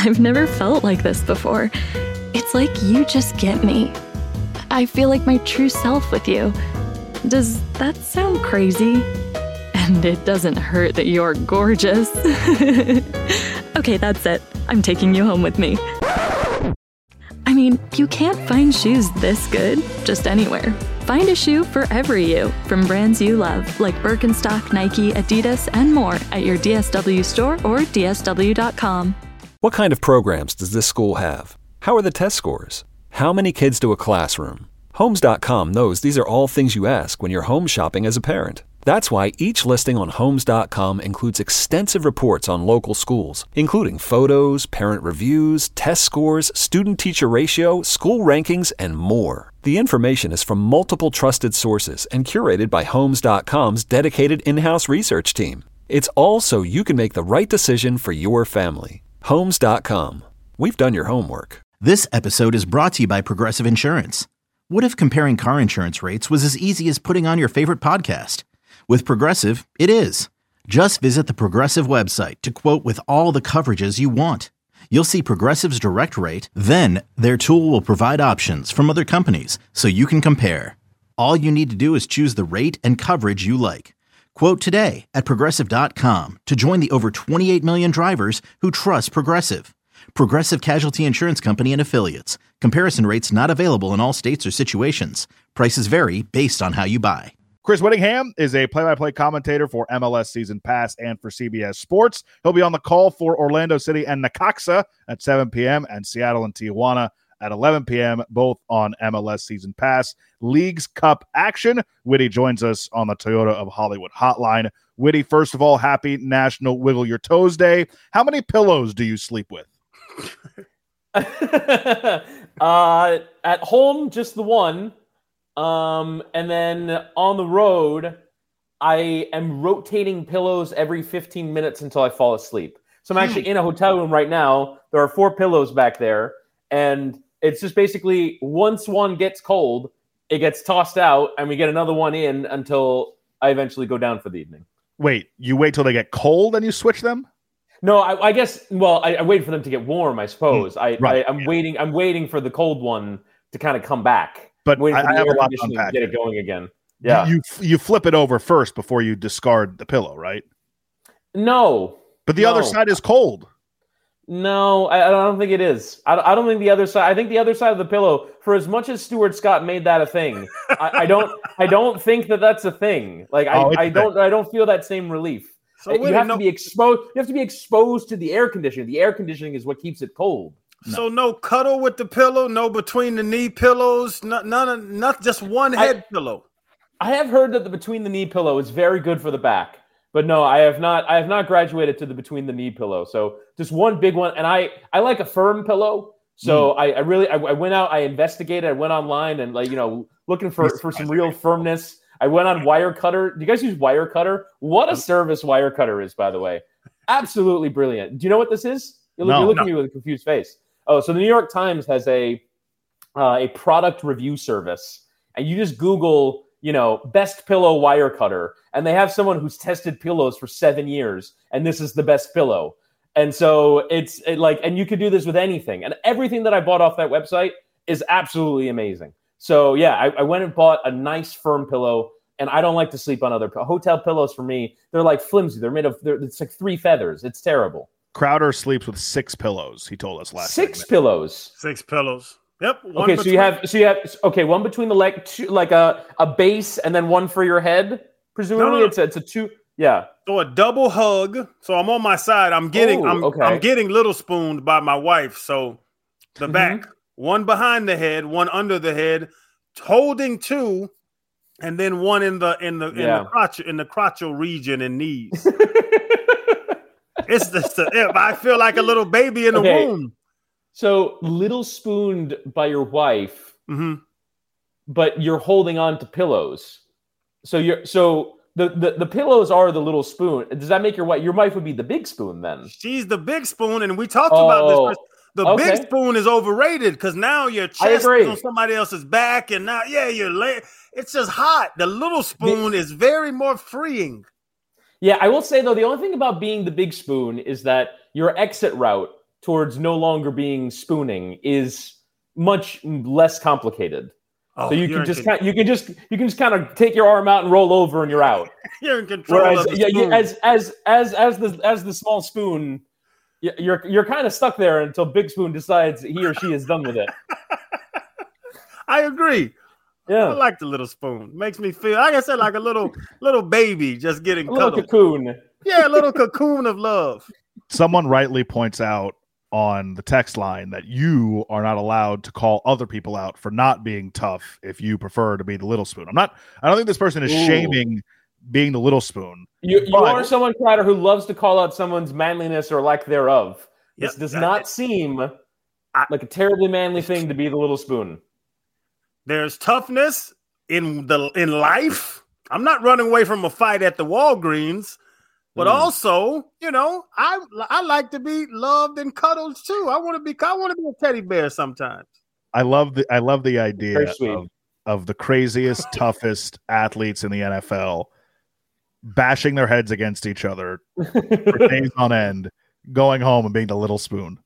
I've never felt like this before. It's like you just get me. I feel like my true self with you. Does that sound crazy? And it doesn't hurt that you're gorgeous. Okay, that's it. I'm taking you home with me. I mean, you can't find shoes this good just anywhere. Find a shoe for every you from brands you love, like Birkenstock, Nike, Adidas, and more at your DSW store or dsw.com. What kind of programs does this school have? How are the test scores? How many kids do a classroom? Homes.com knows these are all things you ask when you're home shopping as a parent. That's why each listing on Homes.com includes extensive reports on local schools, including photos, parent reviews, test scores, student-teacher ratio, school rankings, and more. The information is from multiple trusted sources and curated by Homes.com's dedicated in-house research team. It's all so you can make the right decision for your family. Homes.com. We've done your homework. This episode is brought to you by Progressive Insurance. What if comparing car insurance rates was as easy as putting on your favorite podcast? With Progressive, it is. Just visit the Progressive website to quote with all the coverages you want. You'll see Progressive's direct rate, then their tool will provide options from other companies so you can compare. All you need to do is choose the rate and coverage you like. Quote today at Progressive.com to join the over 28 million drivers who trust Progressive. Progressive Casualty Insurance Company and Affiliates. Comparison rates not available in all states or situations. Prices vary based on how you buy. Chris Whittingham is a play-by-play commentator for MLS Season Pass and for CBS Sports. He'll be on the call for Orlando City and Necaxa at 7 p.m. and Seattle and Tijuana at 11 p.m., both on MLS Season Pass. Leagues Cup action. Whitty joins us on the Toyota of Hollywood hotline. Whitty, first of all, happy National Wiggle Your Toes Day. How many pillows do you sleep with? At home, just the one. And then on the road, I am rotating pillows every 15 minutes until I fall asleep. So I'm actually in a hotel room right now. There are 4 pillows back there. And it's just basically once one gets cold, it gets tossed out and we get another one in until I eventually go down for the evening. Wait, you wait till they get cold and you switch them? No, I guess, well, I wait for them to get warm, I suppose. I'm waiting for the cold one to kind of come back. But waiting for I the have air a lot to conditioning to unpack get it here. going again. Yeah. You flip it over first before you discard the pillow, right? No. But the other side is cold. No, I don't think it is. I don't think the other side. I think the other side of the pillow, for as much as Stuart Scott made that a thing, I don't think that that's a thing. Like I don't feel that same relief. So you have to be exposed. You have to be exposed to the air conditioning. The air conditioning is what keeps it cold. So no cuddle with the pillow, no between the knee pillows, not just one head pillow. I have heard that the between the knee pillow is very good for the back, but no, I have not graduated to the between the knee pillow. So just one big one, and I like a firm pillow. So I went out, I investigated, I went online and looking for some real firmness. I went on Wirecutter. Do you guys use Wirecutter? What a service Wirecutter is, by the way. Absolutely brilliant. Do you know what this is? You're looking at me with a confused face. Oh, so the New York Times has a product review service, and you just Google, best pillow Wirecutter, and they have someone who's tested pillows for 7 years, and this is the best pillow. And so and you could do this with anything, and everything that I bought off that website is absolutely amazing. So yeah, I went and bought a nice firm pillow, and I don't like to sleep on other hotel pillows. For me, they're like flimsy. It's like 3 feathers. It's terrible. Crowder sleeps with 6 pillows. He told us last. 6 pillows. 6 pillows. Yep. Okay, so you have one between the leg, 2, like a base, and then one for your head. Presumably, No. it's a 2. Yeah. So a double hug. So I'm on my side. I'm getting little spooned by my wife. So the back, one behind the head, one under the head, holding 2, and then one in the crotchal region and knees. It's just I feel like a little baby in the womb. So little spooned by your wife, but you're holding on to pillows. So the pillows are the little spoon. Does that make your wife would be the big spoon then? She's the big spoon, and we talked about this. The big spoon is overrated because now your chest is on somebody else's back, and now you're laying. It's just hot. The little spoon is very more freeing. Yeah, I will say, though, the only thing about being the big spoon is that your exit route towards no longer being spooning is much less complicated. So you can just kind of take your arm out and roll over and you're out. You're in control. Whereas, as the small spoon, you're kind of stuck there until Big Spoon decides he or she is done with it. I agree. Yeah, I like the little spoon. Makes me feel, like I said, like a little baby just getting cuddled. Little cocoon. Yeah, a little cocoon of love. Someone rightly points out on the text line that you are not allowed to call other people out for not being tough if you prefer to be the little spoon. I don't think this person is shaming being the little spoon. You are someone, Crowder, who loves to call out someone's manliness or lack thereof. This does not seem like a terribly manly thing to be the little spoon. There's toughness in life. I'm not running away from a fight at the Walgreens, but also, I like to be loved and cuddled too. I want to be a teddy bear sometimes. I love the idea of the craziest, toughest athletes in the NFL bashing their heads against each other for days on end, going home and being the little spoon.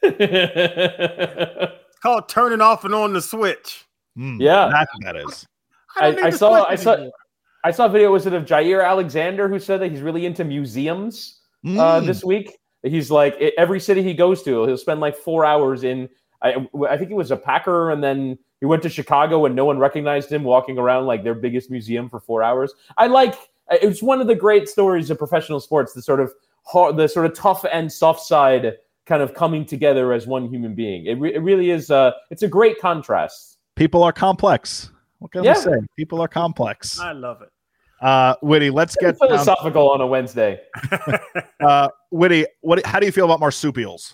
It's called turning off and on the switch. Yeah, that's what that is. I saw a video. Was it of Jair Alexander who said that he's really into museums this week? He's like, every city he goes to, he'll spend like 4 hours in. I think he was a Packer, and then he went to Chicago, and no one recognized him walking around like their biggest museum for 4 hours. It's one of the great stories of professional sports, the sort of tough and soft side kind of coming together as one human being. It really is. It's a great contrast. People are complex. What can we say? People are complex. I love it. Witty, let's get philosophical on a Wednesday. Witty, how do you feel about marsupials?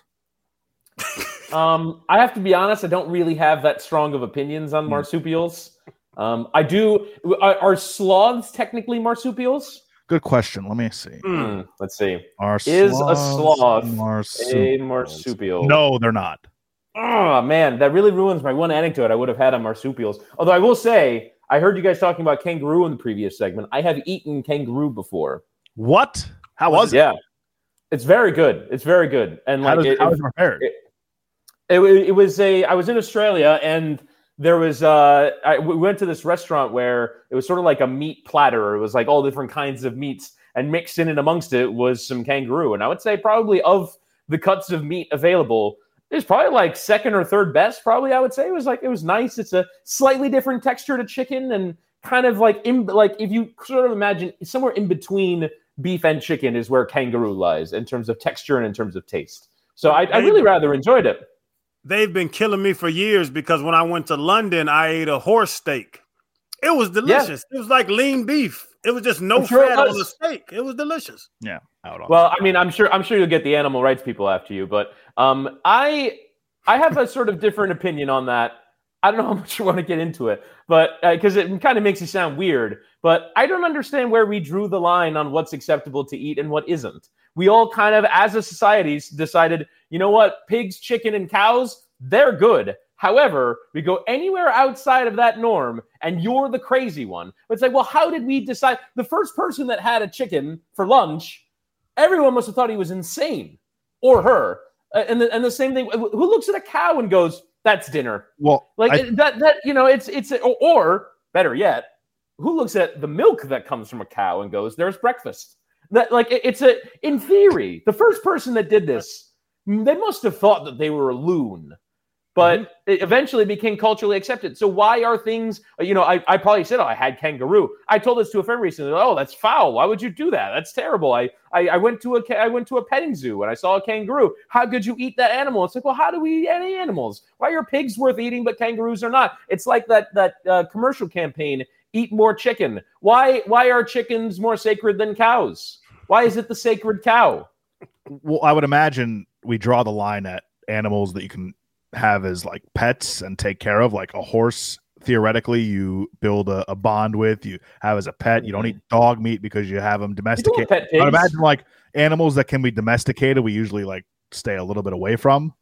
I have to be honest, I don't really have that strong of opinions on marsupials. I do. Are sloths technically marsupials? Good question. Let me see. Let's see. Is a sloth a marsupial? No, they're not. Oh, man, that really ruins my one anecdote I would have had on marsupials. Although I will say, I heard you guys talking about kangaroo in the previous segment. I have eaten kangaroo before. What? How was it? Yeah. It's very good. It's very good. And how was it prepared? I was in Australia, and there was we went to this restaurant where it was sort of like a meat platter. It was like all different kinds of meats, and mixed in and amongst it was some kangaroo. And I would say probably of the cuts of meat available, it's probably like second or third best. Probably, I would say it was nice. It's a slightly different texture to chicken, and kind of like if you sort of imagine somewhere in between beef and chicken is where kangaroo lies in terms of texture and in terms of taste. So I really rather enjoyed it. They've been killing me for years because when I went to London, I ate a horse steak. It was delicious. Yeah. It was like lean beef. It was just no fat on the steak. It was delicious. Yeah. Well, I mean, I'm sure you'll get the animal rights people after you, but I have a sort of different opinion on that. I don't know how much you want to get into it, but because it kind of makes you sound weird. But I don't understand where we drew the line on what's acceptable to eat and what isn't. We all kind of, as a society, decided, you know what, pigs, chicken, and cows, they're good. However, we go anywhere outside of that norm, and you're the crazy one. It's like, well, how did we decide? The first person that had a chicken for lunch, everyone must have thought he was insane, or her. And the same thing. Who looks at a cow and goes, "That's dinner"? Well, it's or better yet, who looks at the milk that comes from a cow and goes, "There's breakfast"? In theory, the first person that did this, they must have thought that they were a loon. But it eventually became culturally accepted. So why are things, I probably said, I had kangaroo. I told this to a friend recently. Oh, that's foul. Why would you do that? That's terrible. I went to a petting zoo and I saw a kangaroo. How could you eat that animal? It's like, well, how do we eat any animals? Why are pigs worth eating, but kangaroos are not? It's like that commercial campaign, eat more chicken. Why are chickens more sacred than cows? Why is it the sacred cow? Well, I would imagine we draw the line at animals that you can have as like pets and take care of, like a horse. Theoretically, you build a bond with, you have as a pet. You don't eat dog meat because you have them domesticated. I imagine like animals that can be domesticated, we usually like stay a little bit away from.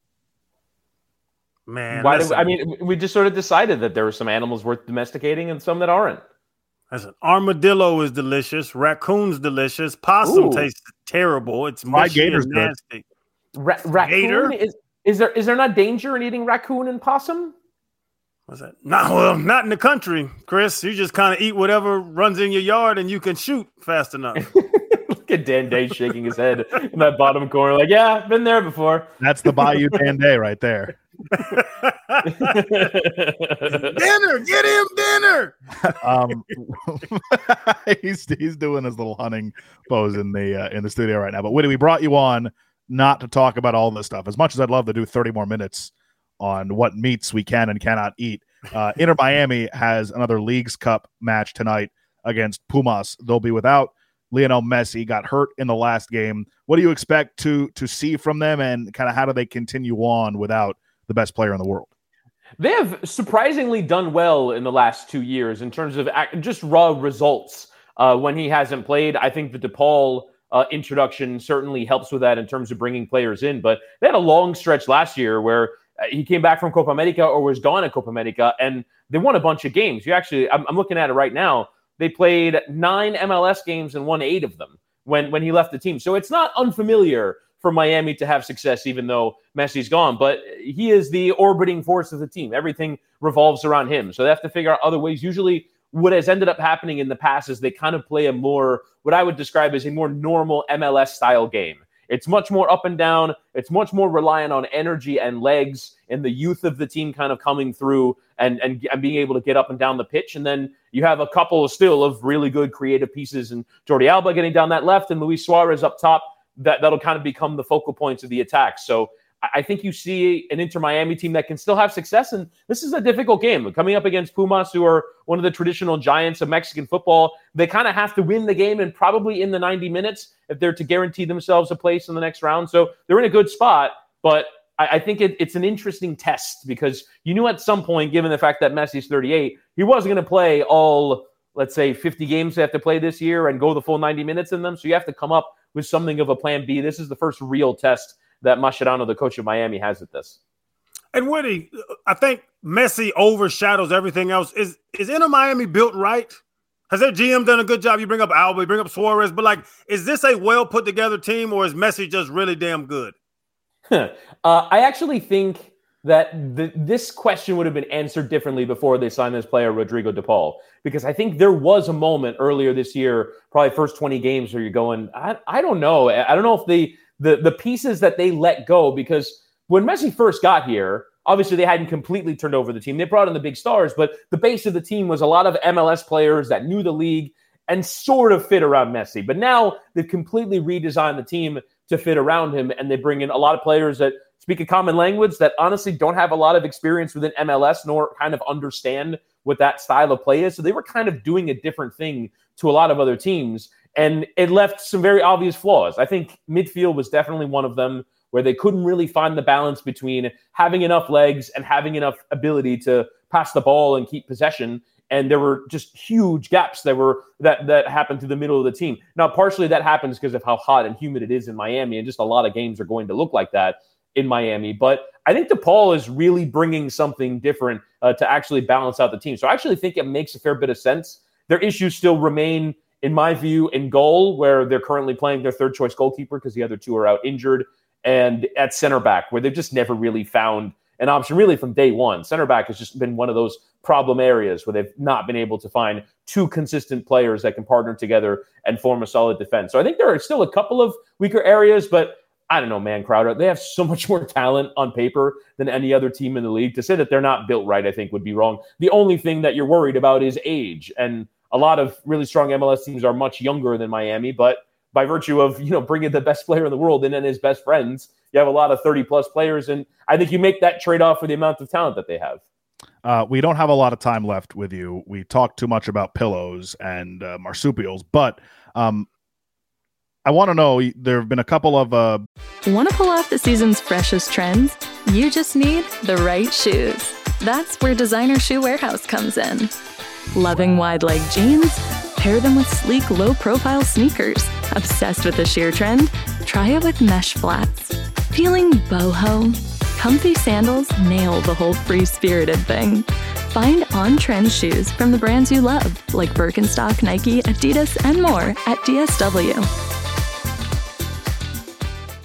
Man, we just sort of decided that there were some animals worth domesticating and some that aren't. Listen, armadillo is delicious. Raccoon's delicious. Possum tastes terrible. It's mushy and nasty. Raccoon? Is there not danger in eating raccoon and possum? What's that? Not in the country, Chris. You just kind of eat whatever runs in your yard and you can shoot fast enough. Look at Dan Day shaking his head in that bottom corner like, yeah, been there before. That's the Bayou Dan Day right there. Dinner, get him dinner. He's doing his little hunting pose in the studio right now. But Whitty, we brought you on not to talk about all this stuff. As much as I'd love to do 30 more minutes on what meats we can and cannot eat, Inter Miami has another Leagues Cup match tonight against Pumas. They'll be without Lionel Messi, got hurt in the last game. What do you expect to see from them, and kind of how do they continue on without the best player in the world? They have surprisingly done well in the last 2 years in terms of just raw results when he hasn't played. I think the DePaul introduction certainly helps with that in terms of bringing players in. But they had a long stretch last year where he came back from Copa America or was gone at Copa America, and they won a bunch of games. I'm looking at it right now. They played 9 MLS games and won 8 of them when he left the team. So it's not unfamiliar for Miami to have success, even though Messi's gone. But he is the orbiting force of the team. Everything revolves around him. So they have to figure out other ways. Usually what has ended up happening in the past is they kind of play a more, what I would describe as a more normal MLS style game. It's much more up and down. It's much more reliant on energy and legs and the youth of the team kind of coming through and being able to get up and down the pitch. And then you have a couple still of really good creative pieces, and Jordi Alba getting down that left and Luis Suarez up top. That'll kind of become the focal points of the attack. So I think you see an Inter Miami team that can still have success. And this is a difficult game. Coming up against Pumas, who are one of the traditional giants of Mexican football, they kind of have to win the game and probably in the 90 minutes if they're to guarantee themselves a place in the next round. So they're in a good spot, but I think it's an interesting test because you knew at some point, given the fact that Messi's 38, he wasn't going to play all, let's say, 50 games they have to play this year and go the full 90 minutes in them. So you have to come up with something of a plan B. This is the first real test that Mascherano, the coach of Miami, has at this. And Woody, I think Messi overshadows everything else. Is Inter Miami built right? Has their GM done a good job? You bring up Alba, you bring up Suarez, but is this a well put together team, or is Messi just really damn good? I actually think that this question would have been answered differently before they signed this player, Rodrigo De Paul, because I think there was a moment earlier this year, probably first 20 games, where you're going, I don't know. I don't know if the pieces that they let go, because when Messi first got here, obviously they hadn't completely turned over the team. They brought in the big stars, but the base of the team was a lot of MLS players that knew the league and sort of fit around Messi. But now they've completely redesigned the team to fit around him, and they bring in a lot of players that speak a common language that honestly don't have a lot of experience within MLS nor kind of understand what that style of play is. So they were kind of doing a different thing to a lot of other teams, and it left some very obvious flaws. I think midfield was definitely one of them, where they couldn't really find the balance between having enough legs and having enough ability to pass the ball and keep possession. And there were just huge gaps that happened to the middle of the team. Now, partially that happens because of how hot and humid it is in Miami, and just a lot of games are going to look like that in Miami. But I think DePaul is really bringing something different to actually balance out the team. So I actually think it makes a fair bit of sense. Their issues still remain, in my view, in goal, where they're currently playing their third choice goalkeeper because the other two are out injured, and at center back, where they've just never really found an option really from day one. Center back has just been one of those problem areas where they've not been able to find two consistent players that can partner together and form a solid defense. So I think there are still a couple of weaker areas, but I don't know, man, Crowder, they have so much more talent on paper than any other team in the league. To say that they're not built right, I think would be wrong. The only thing that you're worried about is age. And a lot of really strong MLS teams are much younger than Miami, but by virtue of, bringing the best player in the world and then his best friends, you have a lot of 30-plus players, and I think you make that trade-off for the amount of talent that they have. We don't have a lot of time left with you. We talked too much about pillows and marsupials, but I want to know, there have been a couple of... Want to pull off the season's freshest trends? You just need the right shoes. That's where Designer Shoe Warehouse comes in. Loving wide-leg jeans? Pair them with sleek, low-profile sneakers. Obsessed with the sheer trend? Try it with mesh flats. Feeling boho? Comfy sandals nail the whole free-spirited thing. Find on-trend shoes from the brands you love, like Birkenstock, Nike, Adidas, and more at DSW.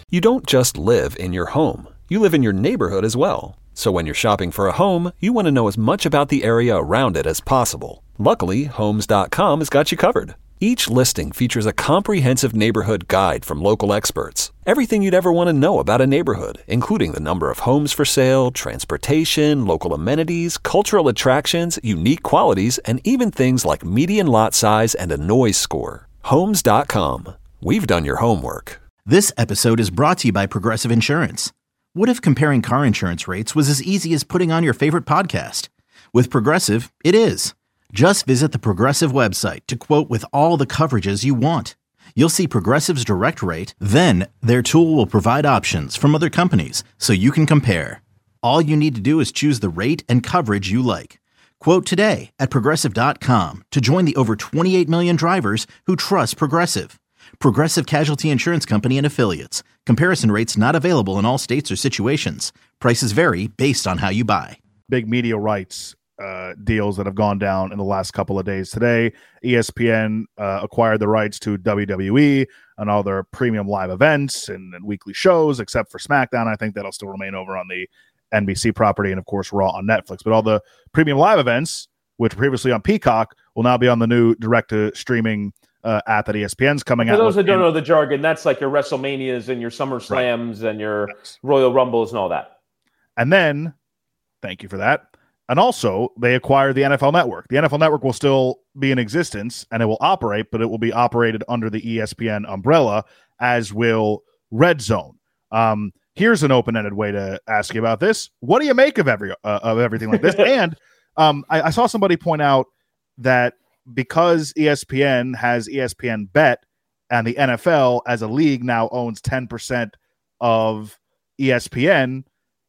You don't just live in your home. You live in your neighborhood as well. So when you're shopping for a home, you want to know as much about the area around it as possible. Luckily, Homes.com has got you covered. Each listing features a comprehensive neighborhood guide from local experts. Everything you'd ever want to know about a neighborhood, including the number of homes for sale, transportation, local amenities, cultural attractions, unique qualities, and even things like median lot size and a noise score. Homes.com. We've done your homework. This episode is brought to you by Progressive Insurance. What if comparing car insurance rates was as easy as putting on your favorite podcast? With Progressive, it is. Just visit the Progressive website to quote with all the coverages you want. You'll see Progressive's direct rate, then their tool will provide options from other companies so you can compare. All you need to do is choose the rate and coverage you like. Quote today at Progressive.com to join the over 28 million drivers who trust Progressive. Progressive Casualty Insurance Company and Affiliates. Comparison rates not available in all states or situations. Prices vary based on how you buy. Big media rights deals that have gone down in the last couple of days. Today, ESPN acquired the rights to WWE and all their premium live events and weekly shows, except for SmackDown. I think that'll still remain over on the NBC property and, of course, Raw on Netflix. But all the premium live events, which were previously on Peacock, will now be on the new direct-to-streaming app that ESPN's coming out. For those that don't know the jargon, that's like your WrestleManias and your SummerSlams and your Royal Rumbles and all that. And then, thank you for that. And also, they acquired the NFL Network. The NFL Network will still be in existence, and it will operate, but it will be operated under the ESPN umbrella, as will Red Zone. Here's an open-ended way to ask you about this. What do you make of everything like this? And I saw somebody point out that because ESPN has ESPN Bet and the NFL as a league now owns 10% of ESPN,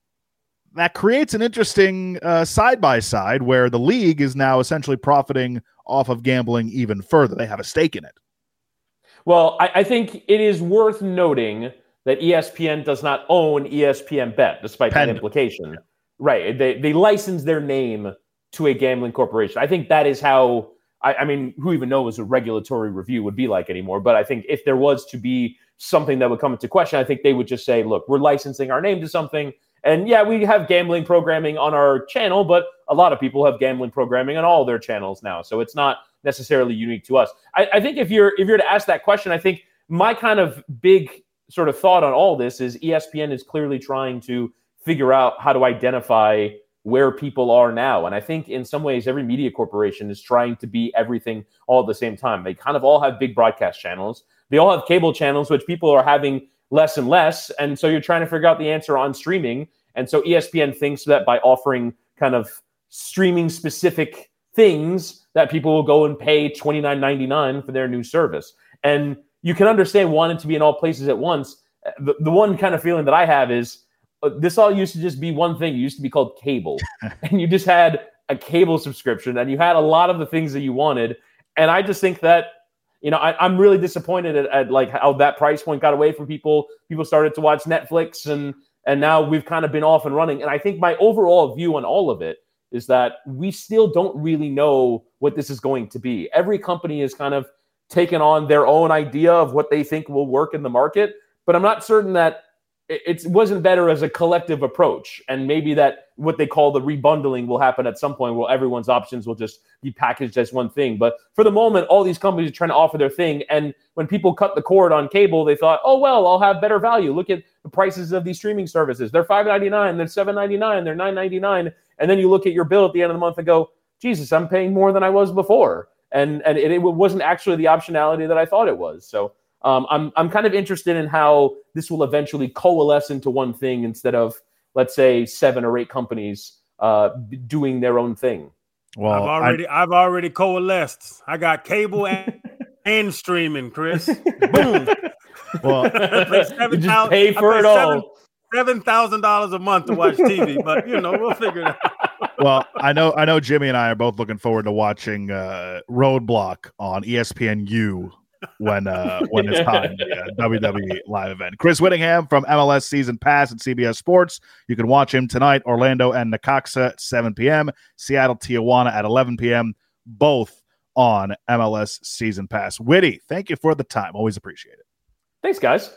that creates an interesting side-by-side where the league is now essentially profiting off of gambling even further. They have a stake in it. Well, I think it is worth noting that ESPN does not own ESPN Bet, despite that implication. Yeah. Right. They license their name to a gambling corporation. I think that is how... I mean, who even knows what a regulatory review would be like anymore? But I think if there was to be something that would come into question, I think they would just say, look, we're licensing our name to something. And yeah, we have gambling programming on our channel, but a lot of people have gambling programming on all their channels now. So it's not necessarily unique to us. I think if you're to ask that question, I think my kind of big sort of thought on all this is ESPN is clearly trying to figure out how to identify where people are now. And I think in some ways, every media corporation is trying to be everything all at the same time. They kind of all have big broadcast channels. They all have cable channels, which people are having less and less. And so you're trying to figure out the answer on streaming. And so ESPN thinks that by offering kind of streaming specific things that people will go and pay $29.99 for their new service. And you can understand wanting to be in all places at once. The one kind of feeling that I have is, this all used to just be one thing. It used to be called cable. And you just had a cable subscription and you had a lot of the things that you wanted. And I just think that, you know, I'm really disappointed at like how that price point got away from people. People started to watch Netflix and now we've kind of been off and running. And I think my overall view on all of it is that we still don't really know what this is going to be. Every company is kind of taken on their own idea of what they think will work in the market. But I'm not certain that it wasn't better as a collective approach. And maybe that what they call the rebundling will happen at some point where everyone's options will just be packaged as one thing. But for the moment, all these companies are trying to offer their thing. And when people cut the cord on cable, they thought, oh, well, I'll have better value. Look at the prices of these streaming services. They're $5.99, they're $7.99, they're $9.99. And then you look at your bill at the end of the month and go, Jesus, I'm paying more than I was before. And it wasn't actually the optionality that I thought it was. So I'm kind of interested in how this will eventually coalesce into one thing instead of, let's say, 7 or 8 companies doing their own thing. Well, I've already coalesced. I got cable and streaming, Chris. Boom. Well, you just pay for it all. $7,000 a month to watch TV, but you know we'll figure it out. Well, I know Jimmy and I are both looking forward to watching Roadblock on ESPNU when it's time, the WWE live event. Chris Whittingham from MLS Season Pass at CBS Sports. You can watch him tonight, Orlando and Necaxa at 7 p.m., Seattle, Tijuana at 11 p.m., both on MLS Season Pass. Whitty, thank you for the time. Always appreciate it. Thanks, guys.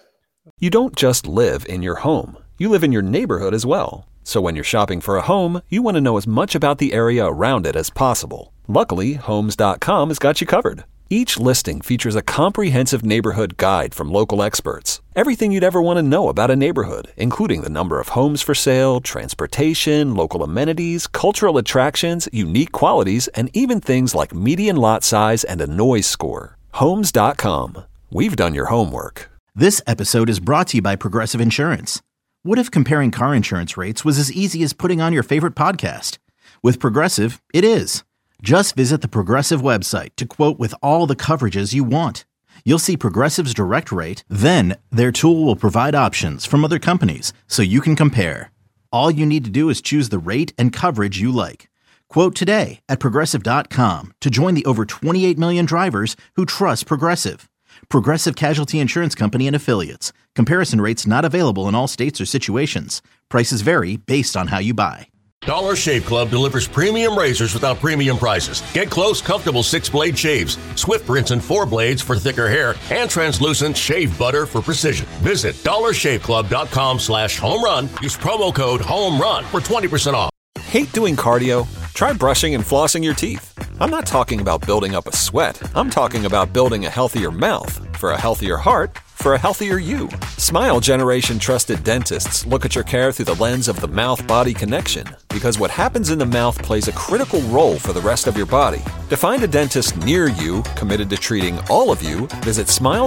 You don't just live in your home. You live in your neighborhood as well. So when you're shopping for a home, you want to know as much about the area around it as possible. Luckily, Homes.com has got you covered. Each listing features a comprehensive neighborhood guide from local experts. Everything you'd ever want to know about a neighborhood, including the number of homes for sale, transportation, local amenities, cultural attractions, unique qualities, and even things like median lot size and a noise score. Homes.com. We've done your homework. This episode is brought to you by Progressive Insurance. What if comparing car insurance rates was as easy as putting on your favorite podcast? With Progressive, it is. Just visit the Progressive website to quote with all the coverages you want. You'll see Progressive's direct rate, then their tool will provide options from other companies so you can compare. All you need to do is choose the rate and coverage you like. Quote today at Progressive.com to join the over 28 million drivers who trust Progressive. Progressive Casualty Insurance Company and Affiliates. Comparison rates not available in all states or situations. Prices vary based on how you buy. Dollar Shave Club delivers premium razors without premium prices. Get close, comfortable 6-blade shaves, Swift rinse and 4 blades for thicker hair, and translucent shave butter for precision. Visit dollarshaveclub.com/home run. Use promo code HOMERUN for 20% off. Hate doing cardio? Try brushing and flossing your teeth. I'm not talking about building up a sweat. I'm talking about building a healthier mouth for a healthier heart for a healthier you. Smile Generation trusted dentists look at your care through the lens of the mouth-body connection, because what happens in the mouth plays a critical role for the rest of your body. To find a dentist near you committed to treating all of you, visit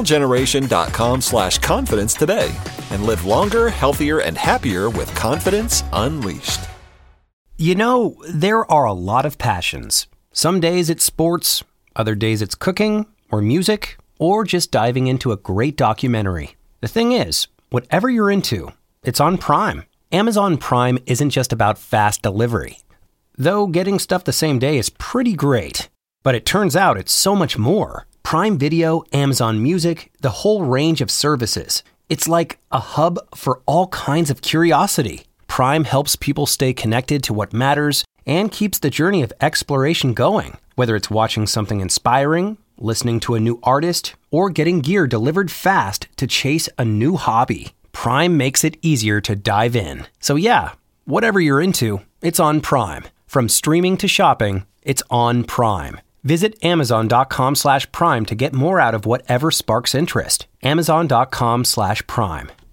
smilegeneration.com/confidence today and live longer, healthier, and happier with confidence unleashed. You know, there are a lot of passions. Some days it's sports, other days it's cooking or music, or just diving into a great documentary. The thing is, whatever you're into, it's on Prime. Amazon Prime isn't just about fast delivery. Though getting stuff the same day is pretty great. But it turns out it's so much more. Prime Video, Amazon Music, the whole range of services. It's like a hub for all kinds of curiosity. Prime helps people stay connected to what matters and keeps the journey of exploration going. Whether it's watching something inspiring, listening to a new artist, or getting gear delivered fast to chase a new hobby, Prime makes it easier to dive in. So yeah, whatever you're into, it's on Prime. From streaming to shopping, it's on Prime. Visit Amazon.com/Prime to get more out of whatever sparks interest. Amazon.com/Prime.